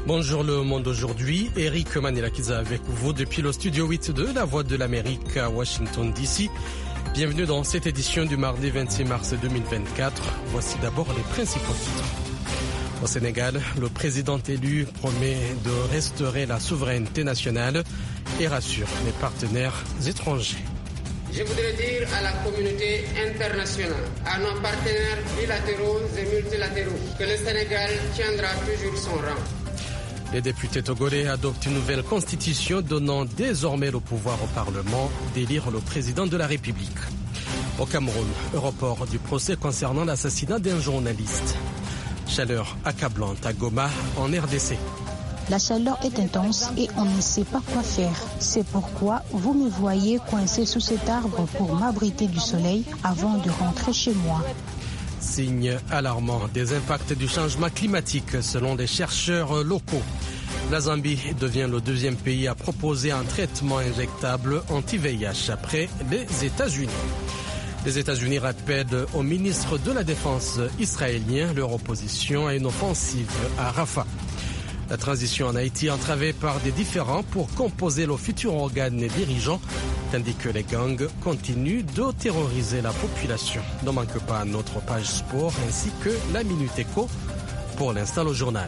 Bonjour le monde aujourd'hui, Eric Manelakiza avec vous depuis le studio 8 de La Voix de l'Amérique à Washington DC. Bienvenue dans cette édition du mardi 26 mars 2024. Voici d'abord les principaux titres. Au Sénégal, le président élu promet de restaurer la souveraineté nationale et rassure les partenaires étrangers. Je voudrais dire à la communauté internationale, à nos partenaires bilatéraux et multilatéraux, que le Sénégal tiendra toujours son rang. Les députés togolais adoptent une nouvelle constitution donnant désormais le pouvoir au Parlement d'élire le président de la République. Au Cameroun, report du procès concernant l'assassinat d'un journaliste. Chaleur accablante à Goma, en RDC. La chaleur est intense et on ne sait pas quoi faire. C'est pourquoi vous me voyez coincé sous cet arbre pour m'abriter du soleil avant de rentrer chez moi. Signe alarmant des impacts du changement climatique selon les chercheurs locaux. La Zambie devient le deuxième pays à proposer un traitement injectable anti-VIH après les États-Unis. Les États-Unis rappellent au ministre de la Défense israélien leur opposition à une offensive à Rafah. La transition en Haïti entravée par des différends pour composer le futur organe dirigeant, tandis que les gangs continuent de terroriser la population. Ne manque pas notre page sport ainsi que la Minute Éco. Pour l'instant, le journal.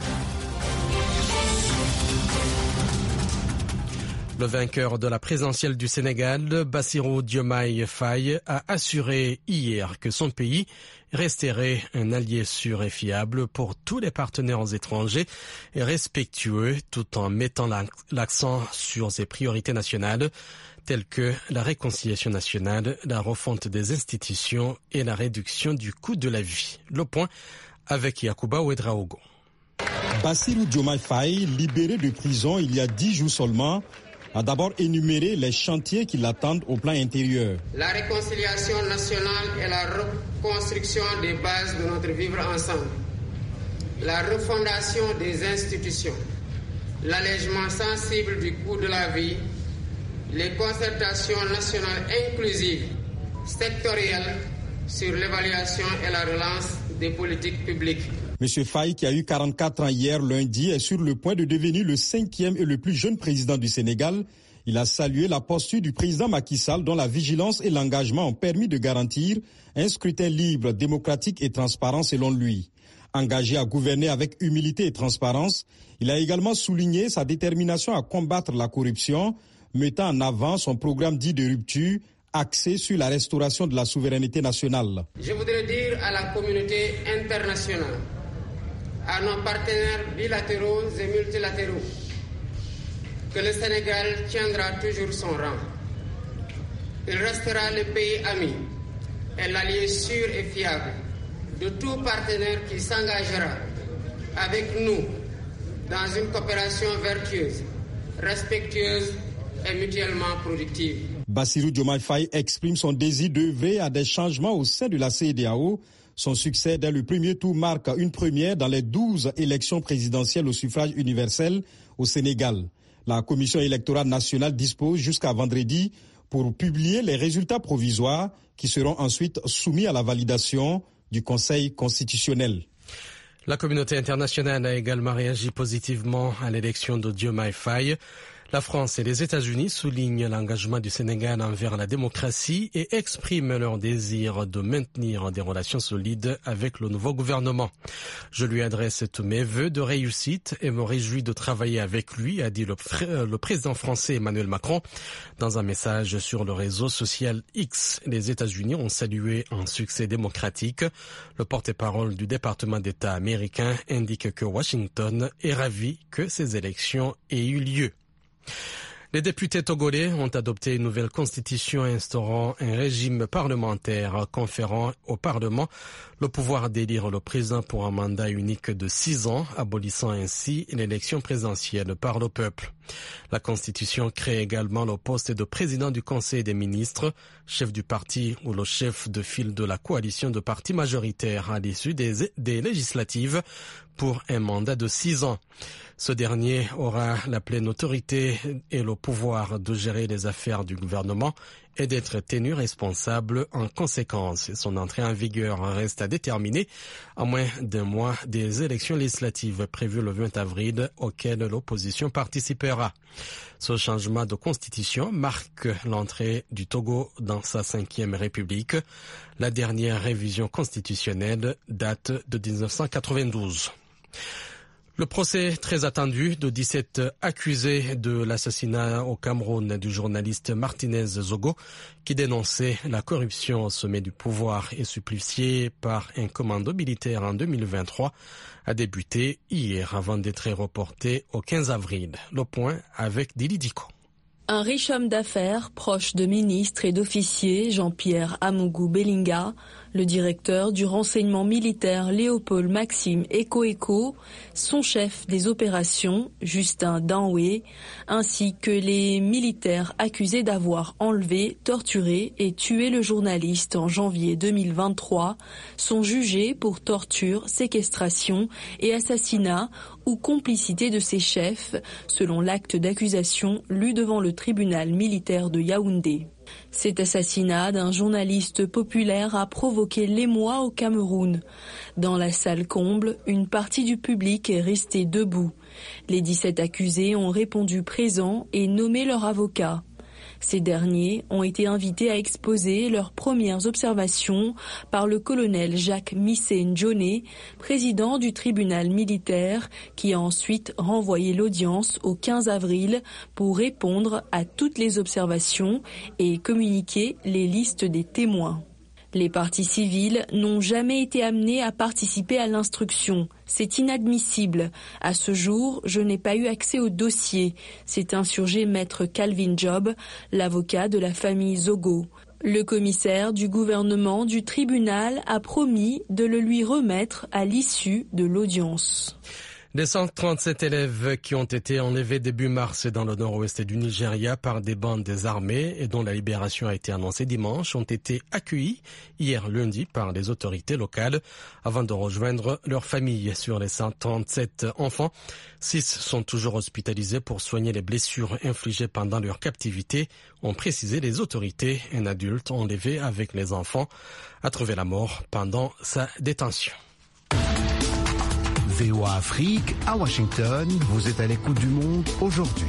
Le vainqueur de la présidentielle du Sénégal, Bassirou Diomaye Faye, a assuré hier que son pays resterait un allié sûr et fiable pour tous les partenaires étrangers et respectueux tout en mettant l'accent sur ses priorités nationales telles que la réconciliation nationale, la refonte des institutions et la réduction du coût de la vie. Le point avec Yacouba Ouedraogo. Bassirou Diomaye Faye, libéré de prison il y a 10 jours seulement, a d'abord énuméré les chantiers qui l'attendent au plan intérieur. La réconciliation nationale et la reconstruction des bases de notre vivre ensemble. La refondation des institutions. L'allègement sensible du coût de la vie. Les concertations nationales inclusives, sectorielles, sur l'évaluation et la relance des politiques publiques. M. Faye, qui a eu 44 ans hier lundi, est sur le point de devenir le 5e et le plus jeune président du Sénégal. Il a salué la posture du président Macky Sall dont la vigilance et l'engagement ont permis de garantir un scrutin libre, démocratique et transparent selon lui. Engagé à gouverner avec humilité et transparence, il a également souligné sa détermination à combattre la corruption, mettant en avant son programme dit de rupture axé sur la restauration de la souveraineté nationale. Je voudrais dire à la communauté internationale, à nos partenaires bilatéraux et multilatéraux, que le Sénégal tiendra toujours son rang. Il restera le pays ami et l'allié sûr et fiable de tout partenaire qui s'engagera avec nous dans une coopération vertueuse, respectueuse et mutuellement productive. Bassirou Diomaye Faye exprime son désir d'œuvrer à des changements au sein de la CEDEAO. Son succès dès le premier tour marque une première dans les 12 élections présidentielles au suffrage universel au Sénégal. La Commission électorale nationale dispose jusqu'à vendredi pour publier les résultats provisoires qui seront ensuite soumis à la validation du Conseil constitutionnel. La communauté internationale a également réagi positivement à l'élection de Diomaye Faye. La France et les États-Unis soulignent l'engagement du Sénégal envers la démocratie et expriment leur désir de maintenir des relations solides avec le nouveau gouvernement. Je lui adresse tous mes vœux de réussite et me réjouis de travailler avec lui, a dit le président français Emmanuel Macron. Dans un message sur le réseau social X, les États-Unis ont salué un succès démocratique. Le porte-parole du département d'État américain indique que Washington est ravi que ces élections aient eu lieu. Les députés togolais ont adopté une nouvelle constitution instaurant un régime parlementaire conférant au Parlement le pouvoir d'élire le président pour un mandat unique de 6 ans, abolissant ainsi l'élection présidentielle par le peuple. La Constitution crée également le poste de président du Conseil des ministres, chef du parti ou le chef de file de la coalition de partis majoritaires à l'issue des législatives pour un mandat de 6 ans. Ce dernier aura la pleine autorité et le pouvoir de gérer les affaires du gouvernement et d'être tenu responsable en conséquence. Son entrée en vigueur reste à déterminer à moins d'un mois des élections législatives prévues le 20 avril auxquelles l'opposition participera. Ce changement de constitution marque l'entrée du Togo dans sa 5e république. La dernière révision constitutionnelle date de 1992. Le procès très attendu de 17 accusés de l'assassinat au Cameroun du journaliste Martinez Zogo, qui dénonçait la corruption au sommet du pouvoir et supplicié par un commando militaire en 2023, a débuté hier avant d'être reporté au 15 avril. Le point avec Dili Diko. Un riche homme d'affaires, proche de ministres et d'officiers, Jean-Pierre Amougou Bellinga, le directeur du renseignement militaire Léopold Maxime Eko, son chef des opérations, Justin Danoué, ainsi que les militaires accusés d'avoir enlevé, torturé et tué le journaliste en janvier 2023, sont jugés pour torture, séquestration et assassinat ou complicité de ses chefs, selon l'acte d'accusation lu devant le tribunal militaire de Yaoundé. Cet assassinat d'un journaliste populaire a provoqué l'émoi au Cameroun. Dans la salle comble, une partie du public est restée debout. Les 17 accusés ont répondu présents et nommé leur avocat. Ces derniers ont été invités à exposer leurs premières observations par le colonel Jacques Missé-Ndjoné, président du tribunal militaire, qui a ensuite renvoyé l'audience au 15 avril pour répondre à toutes les observations et communiquer les listes des témoins. Les parties civiles n'ont jamais été amenées à participer à l'instruction. C'est inadmissible. À ce jour, je n'ai pas eu accès au dossier. C'est insurgé maître Calvin Job, l'avocat de la famille Zogo. Le commissaire du gouvernement du tribunal a promis de le lui remettre à l'issue de l'audience. Les 137 élèves qui ont été enlevés début mars dans le nord-ouest du Nigeria par des bandes désarmées et dont la libération a été annoncée dimanche ont été accueillis hier lundi par les autorités locales avant de rejoindre leurs familles. Sur les 137 enfants, 6 sont toujours hospitalisés pour soigner les blessures infligées pendant leur captivité, ont précisé les autorités. Un adulte enlevé avec les enfants a trouvé la mort pendant sa détention. VOA Afrique, à Washington, vous êtes à l'écoute du monde aujourd'hui.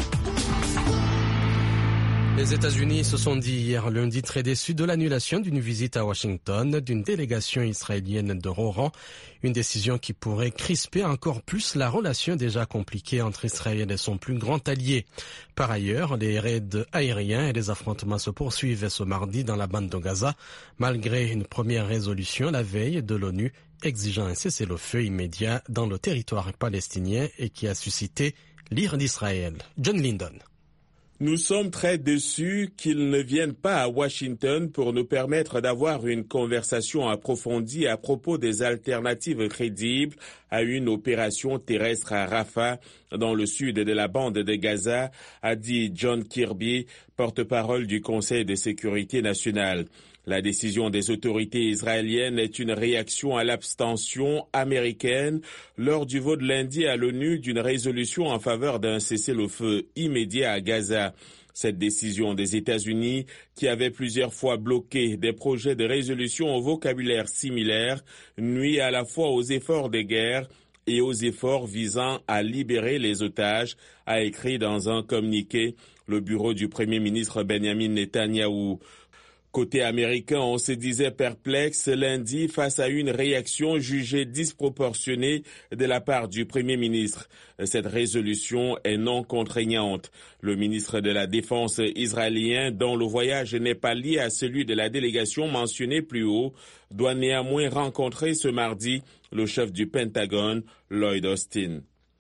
Les États-Unis se sont dit hier lundi très déçus de l'annulation d'une visite à Washington d'une délégation israélienne de haut rang, une décision qui pourrait crisper encore plus la relation déjà compliquée entre Israël et son plus grand allié. Par ailleurs, les raids aériens et les affrontements se poursuivent ce mardi dans la bande de Gaza, malgré une première résolution la veille de l'ONU exigeant un cessez-le-feu immédiat dans le territoire palestinien et qui a suscité l'ire d'Israël. John Lyndon. Nous sommes très déçus qu'ils ne viennent pas à Washington pour nous permettre d'avoir une conversation approfondie à propos des alternatives crédibles à une opération terrestre à Rafah, dans le sud de la bande de Gaza, a dit John Kirby, porte-parole du Conseil de sécurité nationale. La décision des autorités israéliennes est une réaction à l'abstention américaine lors du vote lundi à l'ONU d'une résolution en faveur d'un cessez-le-feu immédiat à Gaza. Cette décision des États-Unis, qui avait plusieurs fois bloqué des projets de résolution au vocabulaire similaire, nuit à la fois aux efforts de guerre et aux efforts visant à libérer les otages, a écrit dans un communiqué le bureau du Premier ministre Benjamin Netanyahou. Côté américain, on se disait perplexe lundi face à une réaction jugée disproportionnée de la part du Premier ministre. Cette résolution est non contraignante. Le ministre de la Défense israélien, dont le voyage n'est pas lié à celui de la délégation mentionnée plus haut, doit néanmoins rencontrer ce mardi le chef du Pentagone, Lloyd Austin.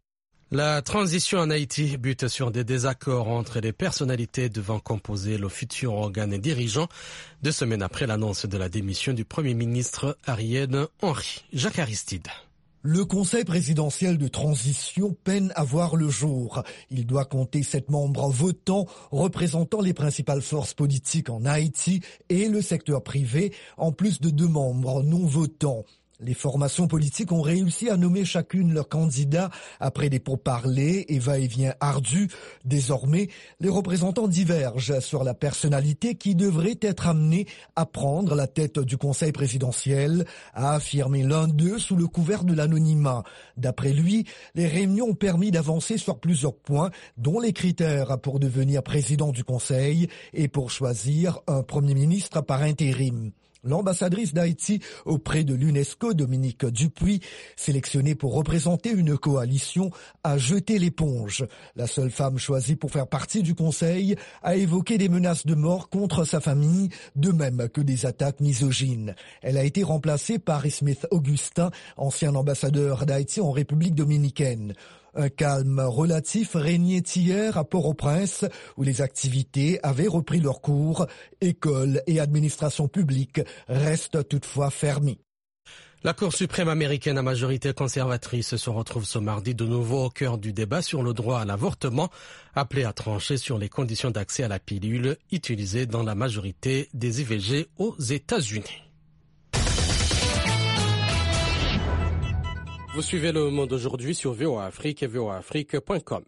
La transition en Haïti bute sur des désaccords entre les personnalités devant composer le futur organe dirigeant 2 semaines après l'annonce de la démission du Premier ministre Ariel Henry. Jacques Aristide. Le Conseil présidentiel de transition peine à voir le jour. Il doit compter 7 membres votants représentant les principales forces politiques en Haïti et le secteur privé, en plus de 2 membres non votants. Les formations politiques ont réussi à nommer chacune leur candidat après des pourparlers et va-et-vient ardus. Désormais, les représentants divergent sur la personnalité qui devrait être amenée à prendre la tête du Conseil présidentiel, a affirmé l'un d'eux sous le couvert de l'anonymat. D'après lui, les réunions ont permis d'avancer sur plusieurs points, dont les critères pour devenir président du Conseil et pour choisir un Premier ministre par intérim. L'ambassadrice d'Haïti auprès de l'UNESCO, Dominique Dupuis, sélectionnée pour représenter une coalition, a jeté l'éponge. La seule femme choisie pour faire partie du Conseil a évoqué des menaces de mort contre sa famille, de même que des attaques misogynes. Elle a été remplacée par Smith Augustin, ancien ambassadeur d'Haïti en République dominicaine. Un calme relatif régnait hier à Port-au-Prince, où les activités avaient repris leur cours. Écoles et administrations publiques restent toutefois fermées. La Cour suprême américaine à majorité conservatrice se retrouve ce mardi de nouveau au cœur du débat sur le droit à l'avortement, appelé à trancher sur les conditions d'accès à la pilule utilisée dans la majorité des IVG aux États-Unis. Vous suivez Le Monde aujourd'hui sur VOA Afrique et voaafrique.com.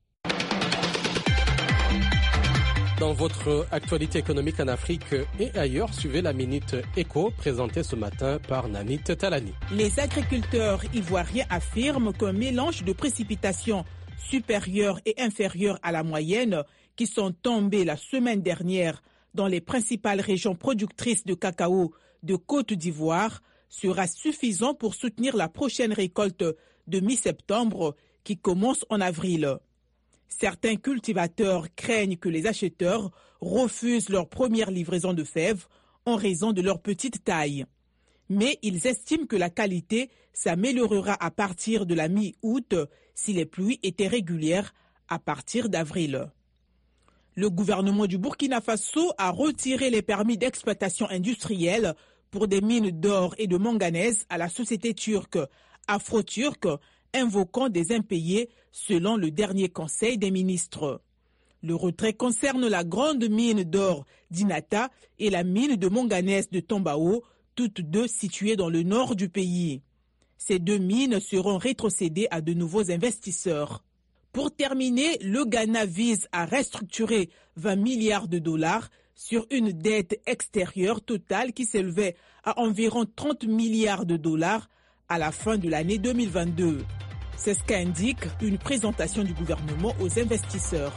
Dans votre actualité économique en Afrique et ailleurs, suivez la Minute Éco présentée ce matin par Nanit Talani. Les agriculteurs ivoiriens affirment qu'un mélange de précipitations supérieures et inférieures à la moyenne qui sont tombées la semaine dernière dans les principales régions productrices de cacao de Côte d'Ivoire sera suffisant pour soutenir la prochaine récolte de mi-septembre qui commence en avril. Certains cultivateurs craignent que les acheteurs refusent leur première livraison de fèves en raison de leur petite taille. Mais ils estiment que la qualité s'améliorera à partir de la mi-août si les pluies étaient régulières à partir d'avril. Le gouvernement du Burkina Faso a retiré les permis d'exploitation industrielle pour des mines d'or et de manganèse à la société turque Afro-Turc, invoquant des impayés selon le dernier conseil des ministres. Le retrait concerne la grande mine d'or d'Inata et la mine de manganèse de Tombao, toutes deux situées dans le nord du pays. Ces deux mines seront rétrocédées à de nouveaux investisseurs. Pour terminer, le Ghana vise à restructurer 20 milliards de dollars sur une dette extérieure totale qui s'élevait à environ 30 milliards de dollars à la fin de l'année 2022. C'est ce qu'indique une présentation du gouvernement aux investisseurs.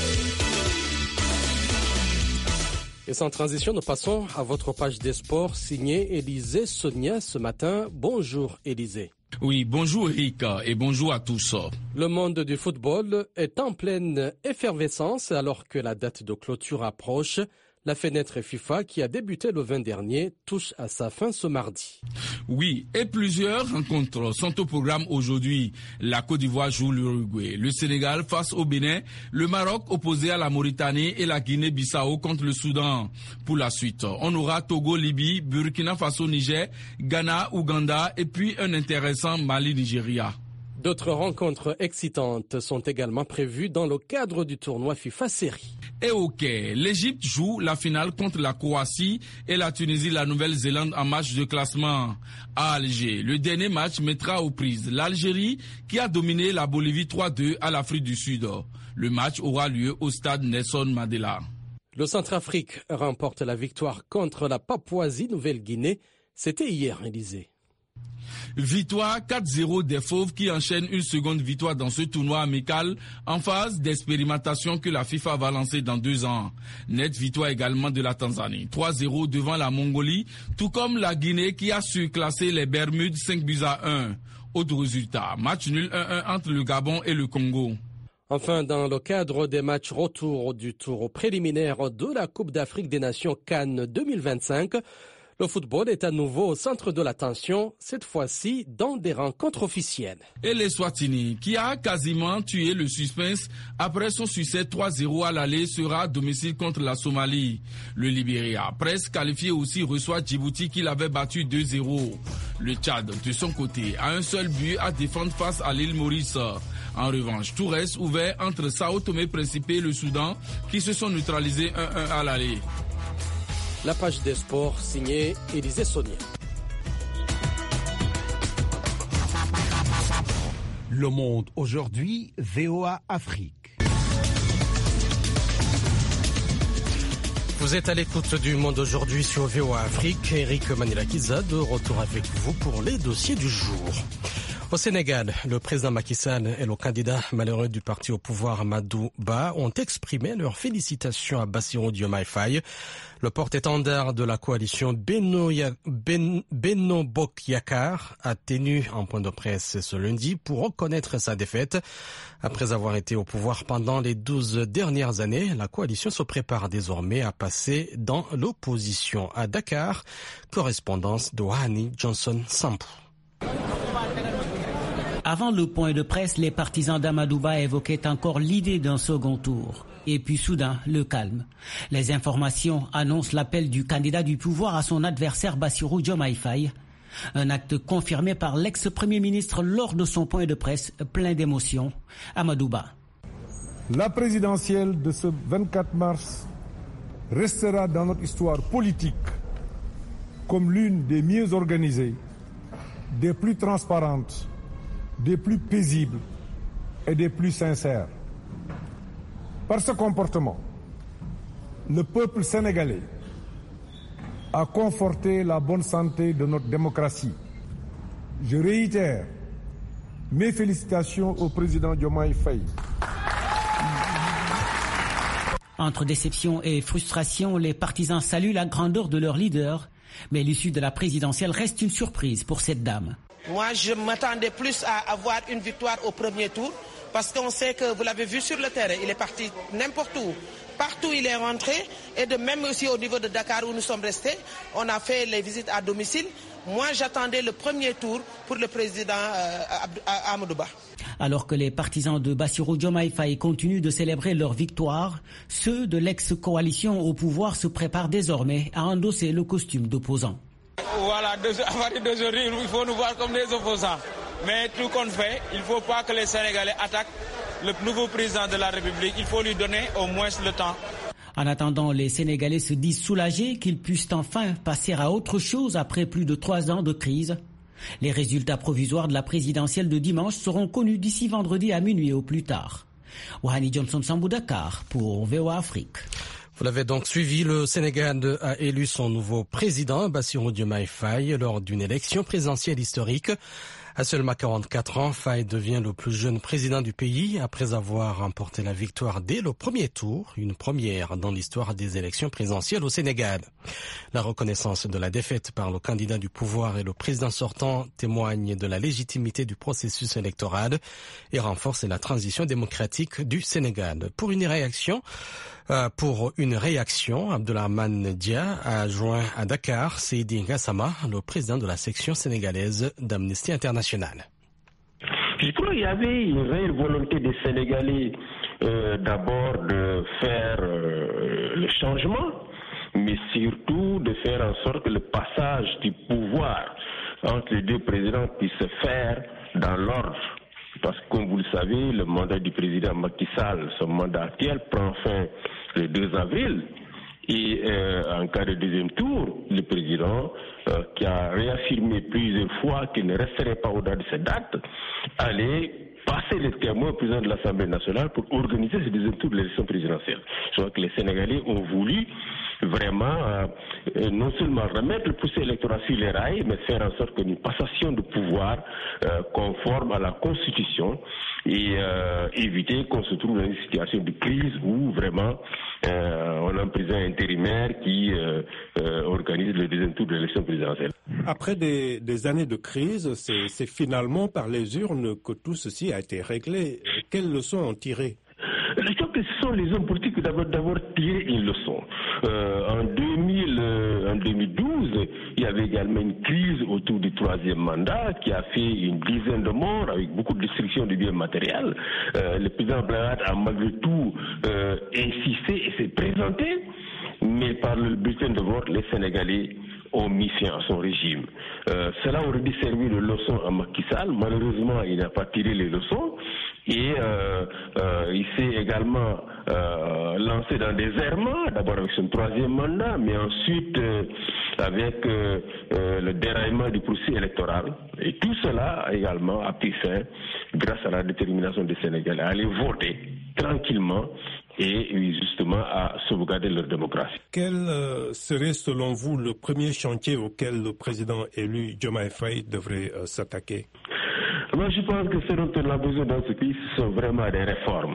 Et sans transition, nous passons à votre page des sports signée Élisée Sonia ce matin. Bonjour Élisée. Oui, bonjour Eric et bonjour à tous. Le monde du football est en pleine effervescence alors que la date de clôture approche. La fenêtre FIFA, qui a débuté le 20 dernier, touche à sa fin ce mardi. Oui, et plusieurs rencontres sont au programme aujourd'hui. La Côte d'Ivoire joue l'Uruguay, le Sénégal face au Bénin, le Maroc opposé à la Mauritanie et la Guinée-Bissau contre le Soudan. Pour la suite, on aura Togo, Libye, Burkina Faso, Niger, Ghana, Ouganda et puis un intéressant Mali-Nigeria. D'autres rencontres excitantes sont également prévues dans le cadre du tournoi FIFA Série. Et ok, l'Égypte joue la finale contre la Croatie et la Tunisie, la Nouvelle-Zélande en match de classement. À Alger, le dernier match mettra aux prises l'Algérie qui a dominé la Bolivie 3-2 à l'Afrique du Sud. Le match aura lieu au stade Nelson Mandela. Le Centrafrique remporte la victoire contre la Papouasie-Nouvelle-Guinée. C'était hier, Élysée. Victoire 4-0 des Fauves qui enchaînent une seconde victoire dans ce tournoi amical en phase d'expérimentation que la FIFA va lancer dans 2 ans. Nette victoire également de la Tanzanie, 3-0 devant la Mongolie, tout comme la Guinée qui a surclassé les Bermudes 5-1. Autre résultat, match nul 1-1 entre le Gabon et le Congo. Enfin, dans le cadre des matchs retour du tour préliminaire de la Coupe d'Afrique des Nations Cannes 2025, le football est à nouveau au centre de l'attention, cette fois-ci dans des rencontres officielles. Et l'Eswatini, qui a quasiment tué le suspense après son succès 3-0 à l'aller, sera à domicile contre la Somalie. Le Libéria, presque qualifié aussi, reçoit Djibouti qui l'avait battu 2-0. Le Tchad, de son côté, a un seul but à défendre face à l'île Maurice. En revanche, tout reste ouvert entre Sao Tomé-Principe et le Soudan qui se sont neutralisés 1-1 à l'aller. La page des sports signée Élisée Sonia. Le Monde aujourd'hui, VOA Afrique. Vous êtes à l'écoute du Monde aujourd'hui sur VOA Afrique. Eric Manila-Kiza de retour avec vous pour les dossiers du jour. Au Sénégal, le président Macky Sall et le candidat malheureux du parti au pouvoir Amadou Ba ont exprimé leurs félicitations à Bassirou Diomaye Faye. Le porte-étendard de la coalition Benno Bokk Yakaar a tenu un point de presse ce lundi pour reconnaître sa défaite. Après avoir été au pouvoir pendant les 12 dernières années, la coalition se prépare désormais à passer dans l'opposition. À Dakar, correspondance de Wahani Johnson Sampou. Avant le point de presse, les partisans d'Amadou Ba évoquaient encore l'idée d'un second tour. Et puis soudain, le calme. Les informations annoncent l'appel du candidat du pouvoir à son adversaire Bassirou Diomaye Faye. Un acte confirmé par l'ex-premier ministre lors de son point de presse plein d'émotions. Amadou Ba. La présidentielle de ce 24 mars restera dans notre histoire politique comme l'une des mieux organisées, des plus transparentes, des plus paisibles et des plus sincères. Par ce comportement, le peuple sénégalais a conforté la bonne santé de notre démocratie. Je réitère mes félicitations au président Diomaye Faye. Entre déception et frustration, les partisans saluent la grandeur de leur leader, mais l'issue de la présidentielle reste une surprise pour cette dame. Moi, je m'attendais plus à avoir une victoire au premier tour, parce qu'on sait que, vous l'avez vu sur le terrain, il est parti n'importe où. Partout il est rentré, et de même aussi au niveau de Dakar où nous sommes restés, on a fait les visites à domicile. Moi, j'attendais le premier tour pour le président Amadou Ba. Alors que les partisans de Bassirou Diomaye Faye continuent de célébrer leur victoire, ceux de l'ex-coalition au pouvoir se préparent désormais à endosser le costume d'opposant. Voilà, à partir d'aujourd'hui, il faut nous voir comme des opposants. Mais tout qu'on fait, il ne faut pas que les Sénégalais attaquent le nouveau président de la République. Il faut lui donner au moins le temps. En attendant, les Sénégalais se disent soulagés qu'ils puissent enfin passer à autre chose après plus de 3 ans de crise. Les résultats provisoires de la présidentielle de dimanche seront connus d'ici vendredi à minuit au plus tard. Wahani Johnson Sambou, Dakar pour VOA Afrique. Vous l'avez donc suivi, le Sénégal a élu son nouveau président, Bassirou Diomaye Faye, lors d'une élection présidentielle historique. À seulement 44 ans, Faye devient le plus jeune président du pays après avoir remporté la victoire dès le premier tour, une première dans l'histoire des élections présidentielles au Sénégal. La reconnaissance de la défaite par le candidat du pouvoir et le président sortant témoigne de la légitimité du processus électoral et renforce la transition démocratique du Sénégal. Pour une réaction, Abdourahmane Dia a joint à Dakar Seydi Gassama, le président de la section sénégalaise d'Amnesty International. Je crois qu'il y avait une réelle volonté des Sénégalais d'abord de faire le changement, mais surtout de faire en sorte que le passage du pouvoir entre les deux présidents puisse se faire dans l'ordre. Parce que, comme vous le savez, le mandat du président Macky Sall, son mandat actuel, prend fin le 2 avril. Et en cas de deuxième tour, le président, qui a réaffirmé plusieurs fois qu'il ne resterait pas au-delà de cette date, allait passer les témoins au président de l'Assemblée nationale pour organiser ce deuxième tour de l'élection présidentielle. Je crois que les Sénégalais ont voulu vraiment non seulement remettre le processus électoral sur les rails, mais faire en sorte qu'une passation de pouvoir conforme à la Constitution et éviter qu'on se trouve dans une situation de crise où vraiment on a un président intérimaire qui organise le deuxième tour de l'élection présidentielle. Après des années de crise, c'est finalement par les urnes que tout ceci a été réglé. Quelles leçons ont tiré? Je crois que ce sont les hommes politiques qui d'avoir tiré une leçon. En 2012, il y avait également une crise autour du troisième mandat qui a fait une dizaine de morts avec beaucoup de destruction de biens matériels. Le président Blagad a malgré tout insisté et s'est présenté, mais par le bulletin de vote, les Sénégalais ont mis fin à son régime. Cela aurait dû servir de leçon à Macky Sall. Malheureusement, il n'a pas tiré les leçons. Et il s'est également lancé dans des errements, d'abord avec son 3e mandat, mais ensuite avec le déraillement du processus électoral. Et tout cela également a pris fin grâce à la détermination des Sénégalais à aller voter tranquillement et justement à sauvegarder leur démocratie. Quel serait selon vous le premier chantier auquel le président élu Diomaye Faye devrait s'attaquer? Moi, je pense que ce dont on a besoin dans ce pays, ce sont vraiment des réformes.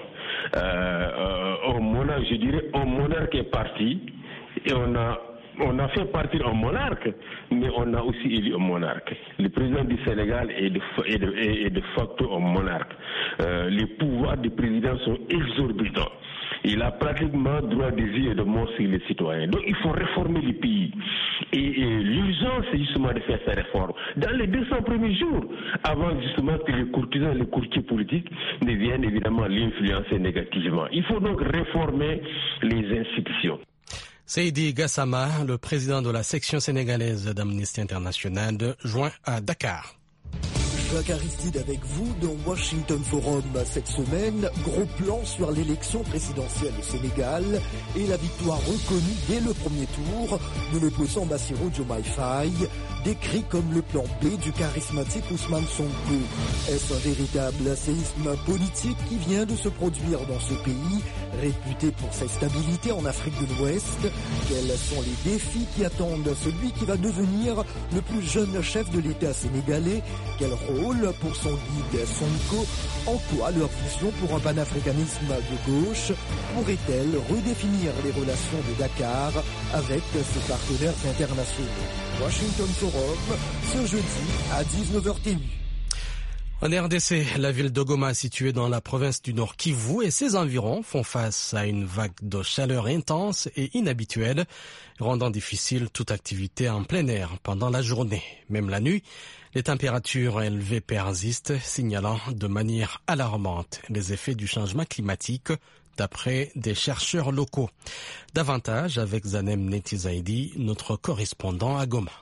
Je dirais, un monarque est parti et on a fait partir un monarque, mais on a aussi élu un monarque. Le président du Sénégal est de facto un monarque. Les pouvoirs du président sont exorbitants. Il a pratiquement droit de vie et de mort sur les citoyens. Donc il faut réformer le pays. Et l'urgence, c'est justement de faire ces réformes dans les 200 premiers jours, avant justement que les courtisans et les courtiers politiques ne viennent évidemment l'influencer négativement. Il faut donc réformer les institutions. Seydi Gassama, le président de la section sénégalaise d'Amnesty International, joint à Dakar. Jacques Aristide avec vous dans Washington Forum cette semaine. Gros plan sur l'élection présidentielle au Sénégal et la victoire reconnue dès le premier tour de l'opposant Bassirou Diomaye Faye, décrit comme le plan B du charismatique Ousmane Sonko. Est-ce un véritable séisme politique qui vient de se produire dans ce pays, réputé pour sa stabilité en Afrique de l'Ouest? Quels sont les défis qui attendent celui qui va devenir le plus jeune chef de l'État sénégalais? Quel rôle pour son guide Sonko? En quoi leur vision pour un panafricanisme de gauche pourrait-elle redéfinir les relations de Dakar avec ses partenaires internationaux? Washington Forum, ce jeudi à 19h TU. En RDC, la ville de Goma, située dans la province du Nord Kivu et ses environs, font face à une vague de chaleur intense et inhabituelle, rendant difficile toute activité en plein air pendant la journée. Même la nuit, les températures élevées persistent, signalant de manière alarmante les effets du changement climatique, d'après des chercheurs locaux. Davantage avec Zanem Netizaidi, notre correspondant à Goma.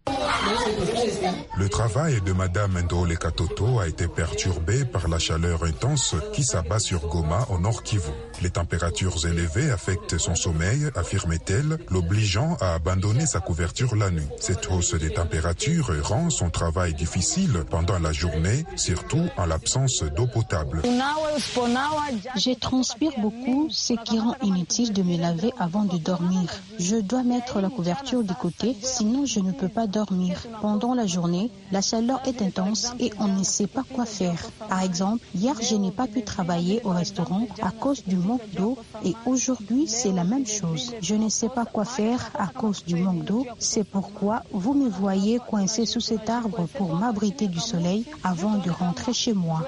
Le travail de Madame Ndole Katoto a été perturbé par la chaleur intense qui s'abat sur Goma au Nord Kivu. Les températures élevées affectent son sommeil, affirmait-elle, l'obligeant à abandonner sa couverture la nuit. Cette hausse des températures rend son travail difficile pendant la journée, surtout en l'absence d'eau potable. Je transpire beaucoup, ce qui rend inutile de me laver avant de dormir. Je dois mettre la couverture de côté, sinon je ne peux pas dormir. Pendant la journée, la chaleur est intense et on ne sait pas quoi faire. Par exemple, hier, je n'ai pas pu travailler au restaurant à cause du manque d'eau et aujourd'hui, c'est la même chose. Je ne sais pas quoi faire à cause du manque d'eau. C'est pourquoi vous me voyez coincé sous cet arbre pour m'abriter du soleil avant de rentrer chez moi.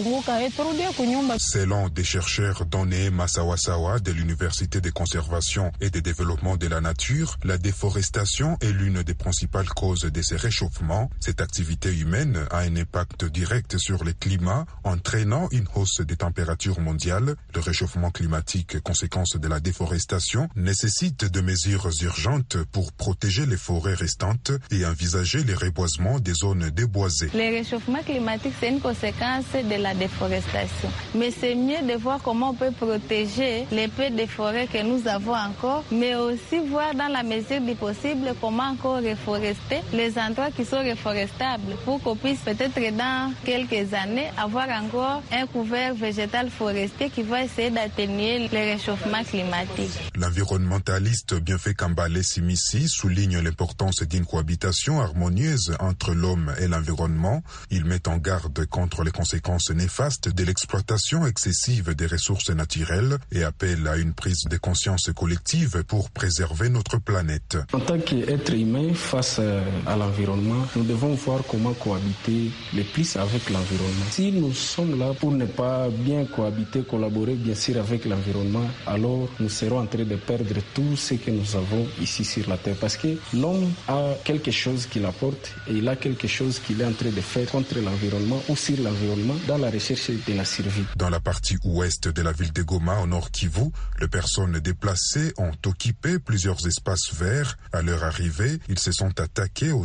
Selon des chercheurs Doné Massawasawa de l'Université de conservation et de développement de la nature, la déforestation est l'une des principales causes de ces réchauffements. Cette activité humaine a un impact direct sur le climat, entraînant une hausse des températures mondiales. Le réchauffement climatique, conséquence de la déforestation, nécessite de mesures urgentes pour protéger les forêts restantes et envisager le reboisement des zones déboisées. Le réchauffement climatique, c'est une conséquence de la déforestation. Mais c'est mieux de voir comment on peut protéger les peu de forêts que nous avons encore, mais aussi voir dans la mesure du possible comment encore reforester les endroits qui sont reforestables pour qu'on puisse peut-être dans quelques années avoir encore un couvert végétal forestier qui va essayer d'atténuer le réchauffement climatique. L'environnementaliste Bienfait Kambale Simissi souligne l'importance d'une cohabitation harmonieuse entre l'homme et l'environnement. Il met en garde contre les conséquences néfastes de l'exploitation excessive des ressources naturelles et appelle à une prise de conscience collective pour préserver notre planète. En tant qu'être humain face à l'environnement, nous devons voir comment cohabiter le plus avec l'environnement. Si nous sommes là pour ne pas bien cohabiter, collaborer bien sûr avec l'environnement, alors nous serons en train de perdre tout ce que nous avons ici sur la Terre. Parce que l'homme a quelque chose qu'il apporte et il a quelque chose qu'il est en train de faire contre l'environnement ou sur l'environnement dans la recherche de la survie. Dans la partie ouest de la ville de Goma, au Nord Kivu, les personnes déplacées ont occupé plusieurs espaces verts. À leur arrivée, ils se sont attaqués aux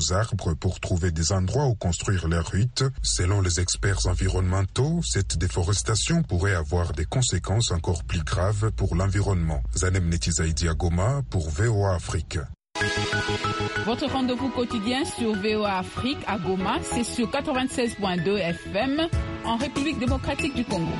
aux arbres pour trouver des endroits où construire leurs huttes. Selon les experts environnementaux, cette déforestation pourrait avoir des conséquences encore plus graves pour l'environnement. Zanem Netizaïdi à Goma pour VOA Afrique. Votre rendez-vous quotidien sur VOA Afrique à Goma, c'est sur 96.2 FM en République démocratique du Congo.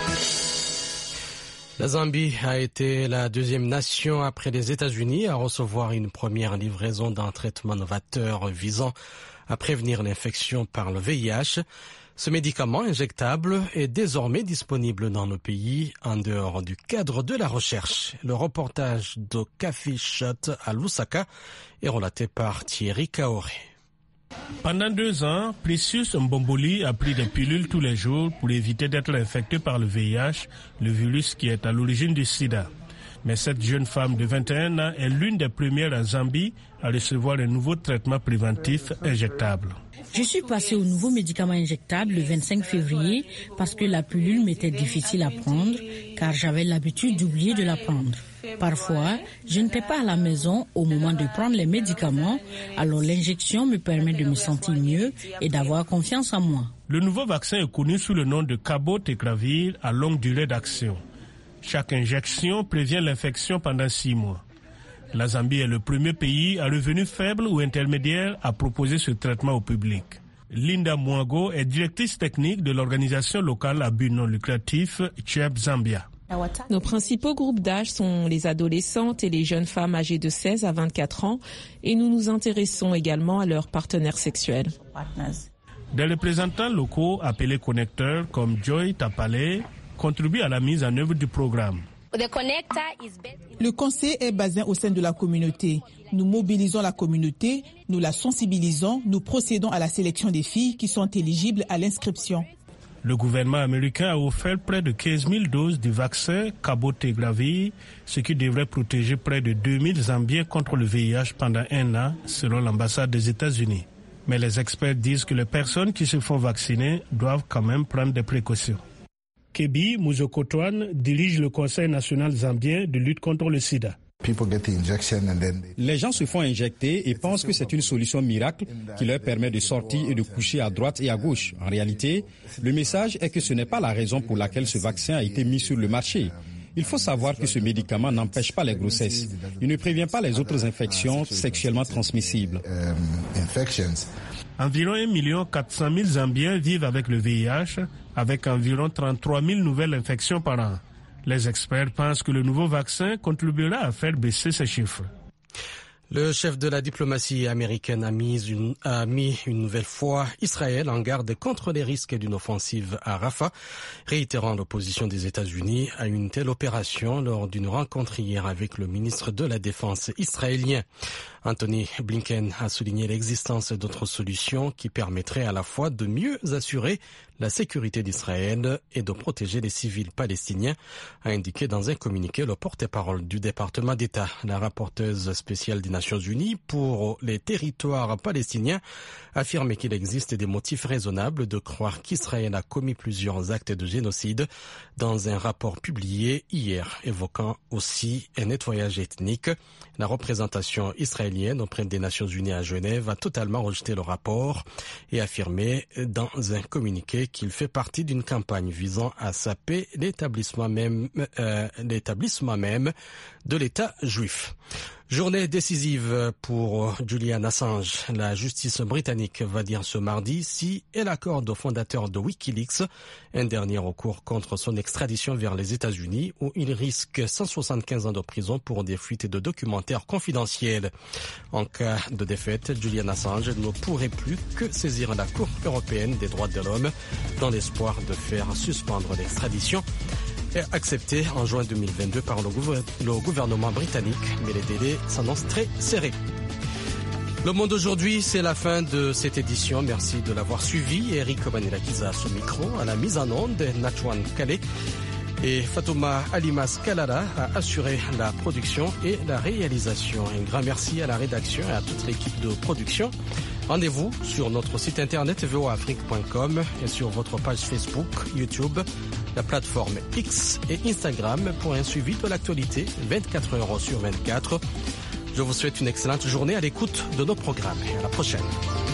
La Zambie a été la deuxième nation après les États-Unis à recevoir une première livraison d'un traitement novateur visant à prévenir l'infection par le VIH. Ce médicament injectable est désormais disponible dans le pays en dehors du cadre de la recherche. Le reportage de Café Shot à Lusaka est relaté par Thierry Kaoré. Pendant 2 ans, Precious Mbomboli a pris des pilules tous les jours pour éviter d'être infecté par le VIH, le virus qui est à l'origine du sida. Mais cette jeune femme de 21 ans est l'une des premières en Zambie à recevoir un nouveau traitement préventif injectable. Je suis passée au nouveau médicament injectable le 25 février parce que la pilule m'était difficile à prendre car j'avais l'habitude d'oublier de la prendre. Parfois, je n'étais pas à la maison au moment de prendre les médicaments, alors l'injection me permet de me sentir mieux et d'avoir confiance en moi. Le nouveau vaccin est connu sous le nom de Cabotegravir à longue durée d'action. Chaque injection prévient l'infection pendant 6 mois. La Zambie est le premier pays à revenu faible ou intermédiaire à proposer ce traitement au public. Linda Mwango est directrice technique de l'organisation locale à but non lucratif CHEP Zambia. Nos principaux groupes d'âge sont les adolescentes et les jeunes femmes âgées de 16 à 24 ans et nous nous intéressons également à leurs partenaires sexuels. Des représentants locaux appelés connecteurs comme Joy Tapale contribuent à la mise en œuvre du programme. Le conseil est basé au sein de la communauté. Nous mobilisons la communauté, nous la sensibilisons, nous procédons à la sélection des filles qui sont éligibles à l'inscription. Le gouvernement américain a offert près de 15 000 doses du vaccin Cabotegravir, ce qui devrait protéger près de 2000 Zambiens contre le VIH pendant 1 an, selon l'ambassade des États-Unis. Mais les experts disent que les personnes qui se font vacciner doivent quand même prendre des précautions. Kebi Muzokotwan dirige le Conseil national zambien de lutte contre le sida. Les gens se font injecter et pensent que c'est une solution miracle qui leur permet de sortir et de coucher à droite et à gauche. En réalité, le message est que ce n'est pas la raison pour laquelle ce vaccin a été mis sur le marché. Il faut savoir que ce médicament n'empêche pas les grossesses. Il ne prévient pas les autres infections sexuellement transmissibles. Environ 1 400 000 Zambiens vivent avec le VIH, avec environ 33 000 nouvelles infections par an. Les experts pensent que le nouveau vaccin contribuera à faire baisser ces chiffres. Le chef de la diplomatie américaine a mis une nouvelle fois Israël en garde contre les risques d'une offensive à Rafah, réitérant l'opposition des États-Unis à une telle opération lors d'une rencontre hier avec le ministre de la Défense israélien. Anthony Blinken a souligné l'existence d'autres solutions qui permettraient à la fois de mieux assurer la sécurité d'Israël et de protéger les civils palestiniens, a indiqué dans un communiqué le porte-parole du département d'État. La rapporteuse spéciale des Nations Unies pour les territoires palestiniens a affirmé qu'il existe des motifs raisonnables de croire qu'Israël a commis plusieurs actes de génocide dans un rapport publié hier, évoquant aussi un nettoyage ethnique. La représentation israélienne auprès des Nations Unies à Genève a totalement rejeté le rapport et affirmé dans un communiqué qu'il fait partie d'une campagne visant à saper l'établissement même de l'État juif. Journée décisive pour Julian Assange. La justice britannique va dire ce mardi si elle accorde au fondateur de Wikileaks un dernier recours contre son extradition vers les États-Unis où il risque 175 ans de prison pour des fuites de documentaires confidentiels. En cas de défaite, Julian Assange ne pourrait plus que saisir la Cour européenne des droits de l'homme dans l'espoir de faire suspendre l'extradition accepté en juin 2022 par le gouvernement britannique, mais les délais s'annoncent très serrés. Le Monde aujourd'hui, c'est la fin de cette édition. Merci de l'avoir suivi. Eric Manelakiza à ce micro, à la mise en onde, Nachouane Kale et Fatouma Alimas Kalala a assuré la production et la réalisation. Un grand merci à la rédaction et à toute l'équipe de production. Rendez-vous sur notre site internet voaafrique.com et sur votre page Facebook, YouTube, la plateforme X et Instagram pour un suivi de l'actualité 24 heures sur 24. Je vous souhaite une excellente journée à l'écoute de nos programmes et à la prochaine.